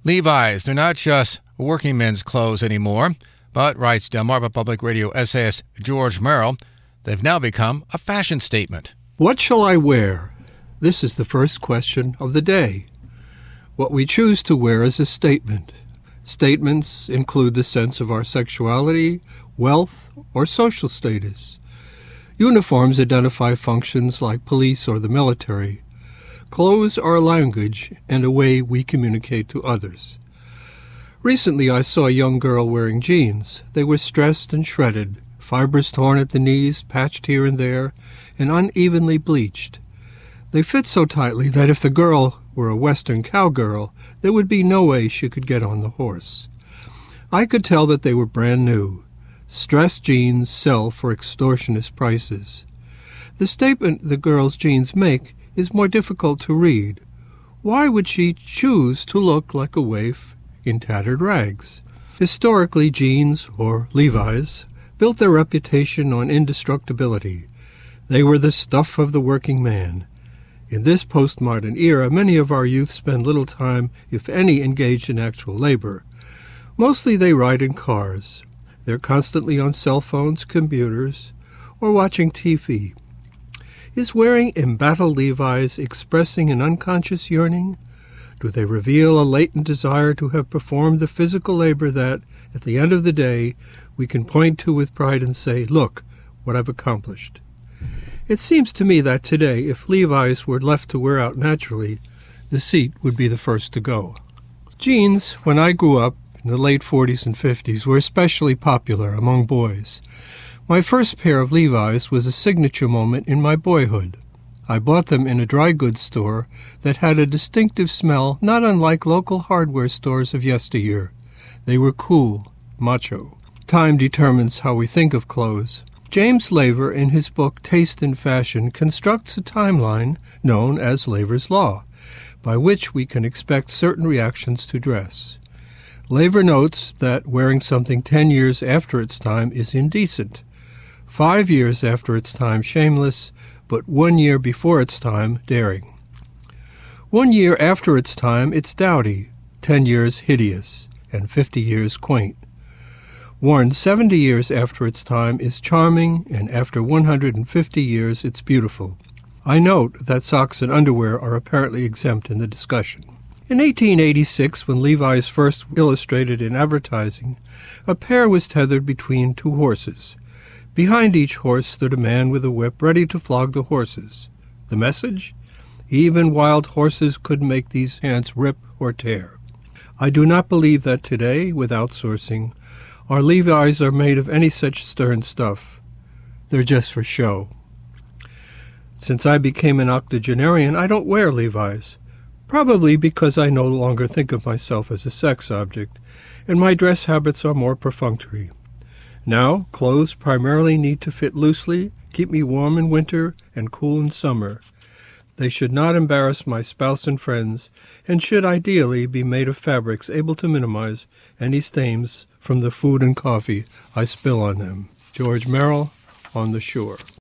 Levi's, they're not just working men's clothes anymore, but, writes Delmarva Public Radio essayist George Merrill, they've now become a fashion statement. What shall I wear? This is the first question of the day. What we choose to wear is a statement. Statements include the sense of our sexuality, wealth, or social status. Uniforms identify functions like police or the military. Clothes are a language and a way we communicate to others. Recently, I saw a young girl wearing jeans. They were stressed and shredded, fibers torn at the knees, patched here and there, and unevenly bleached. They fit so tightly that if the girl were a Western cowgirl, there would be no way she could get on the horse. I could tell that they were brand new. Stressed jeans sell for extortionist prices. The statement the girl's jeans make is more difficult to read. Why would she choose to look like a waif in tattered rags? Historically, jeans, or Levi's, built their reputation on indestructibility. They were the stuff of the working man. In this postmodern era, many of our youth spend little time, if any, engaged in actual labor. Mostly they ride in cars. They're constantly on cell phones, computers, or watching TV. Is wearing embattled Levi's expressing an unconscious yearning? Do they reveal a latent desire to have performed the physical labor that, at the end of the day, we can point to with pride and say, "Look, what I've accomplished"? It seems to me that today, if Levi's were left to wear out naturally, the seat would be the first to go. Jeans, when I grew up in the late 40s and 50s, were especially popular among boys. My first pair of Levi's was a signature moment in my boyhood. I bought them in a dry goods store that had a distinctive smell not unlike local hardware stores of yesteryear. They were cool, macho. Time determines how we think of clothes. James Laver, in his book Taste in Fashion, constructs a timeline known as Laver's Law, by which we can expect certain reactions to dress. Laver notes that wearing something 10 years after its time is indecent, 5 years after its time shameless, but 1 year before its time daring. 1 year after its time it's dowdy, 10 years hideous, and 50 years quaint. Worn 70 years after its time is charming, and after 150 years it's beautiful. I note that socks and underwear are apparently exempt in the discussion. In 1886, when Levi's first illustrated in advertising, a pair was tethered between two horses. Behind each horse stood a man with a whip ready to flog the horses. The message? Even wild horses couldn't make these hands rip or tear. I do not believe that today, with outsourcing, our Levi's are made of any such stern stuff. They're just for show. Since I became an octogenarian, I don't wear Levi's, probably because I no longer think of myself as a sex object, and my dress habits are more perfunctory. Now, clothes primarily need to fit loosely, keep me warm in winter and cool in summer. They should not embarrass my spouse and friends, and should ideally be made of fabrics able to minimize any stains from the food and coffee I spill on them. George Merrill, On the Shore.